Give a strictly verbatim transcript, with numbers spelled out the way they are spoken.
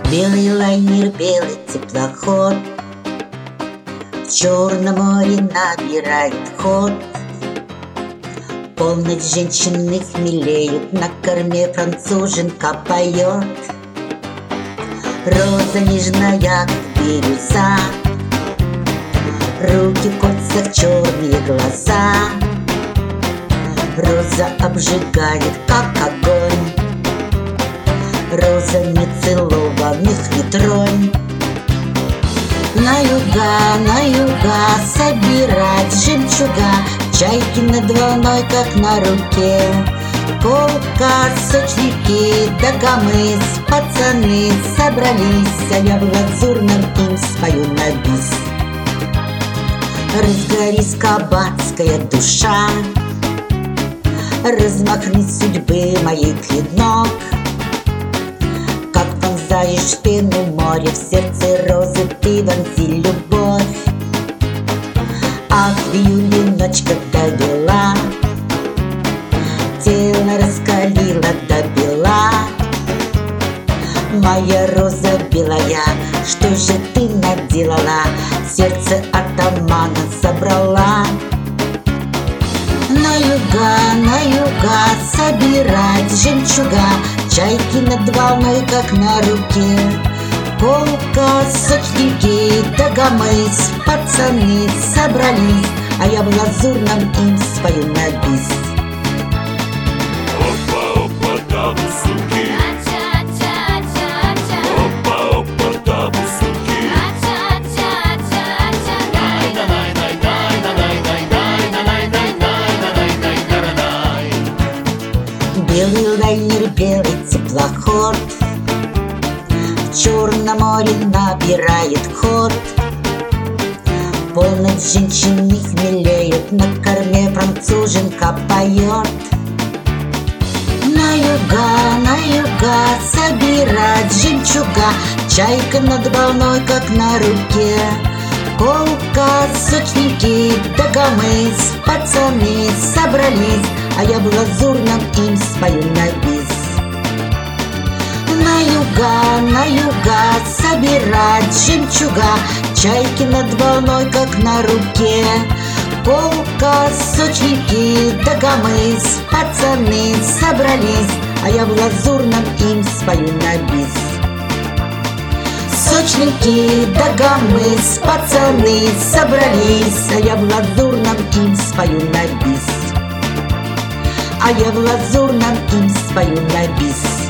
Белый лайнер, белый теплоход в Черном море набирает ход. Полночь женщины хмелеют, на корме француженка поет. Роза нежная, как бирюза, руки в кольцах, черные глаза. Роза обжигает, как огонь, роза нецелованных не тронь. На юга, на юга собирать жемчуга, чайки над волной, как на руке. Колка, сочники, дагомыс, пацаны собрались, а я в лазурном им спою на бис. Разгорись, кабацкая душа, размахнись судьбы моей клинок. Как вонзаешь пену море, в сердце розы ты вонзи любовь. Ах, в июле ночь, когда бела, тело раскалила до бела. Моя роза белая, что же ты наделала? Сердце атамана забрала. На юга, на юга собирать жемчуга, чайки над волной, как на руке. Колка, сочники, дагомыс, пацаны собрались, а я в лазурном им спою на бис. Опа, опа, табусуки, опа, опа, табусуки. Белый лайнер, белый теплоход в Черном море набирает ход. Полночь женщины хмелеют, на корме француженка поет. На юга, на юга собирать жемчуга, чайка над волной, как на руке. Колка, сочники, дагомыс, пацаны собрались, а я в лазурном им спою на бис. На юга, на юга собирать жемчуга, чайки над волной, как на руке. Колка, сочники, дагомыс, пацаны собрались, а я в лазурном им спою на бис. Сочники, дагомыс, пацаны собрались, а я в лазурном им спою на бис. А я в лазурном им спою на бис.